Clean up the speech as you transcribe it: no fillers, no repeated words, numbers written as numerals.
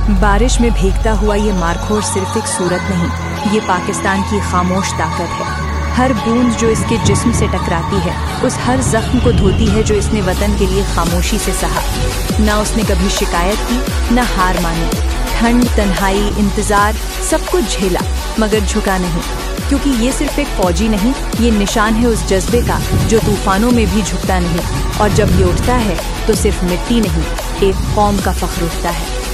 बारिश में भीगता हुआ ये मारखोर सिर्फ एक सूरत नहीं, ये पाकिस्तान की खामोश ताकत है। हर बूंद जो इसके जिस्म से टकराती है, उस हर जख्म को धोती है जो इसने वतन के लिए खामोशी से सहा। ना उसने कभी शिकायत की, ना हार मानी। ठंड, तन्हाई, इंतजार सब कुछ झेला, मगर झुका नहीं, क्योंकि ये सिर्फ एक फौजी नहीं, ये निशान है उस जज्बे का जो तूफानों में भी झुकता नहीं। और जब ये उठता है तो सिर्फ मिट्टी नहीं, एक कौम का फख्र उठता है।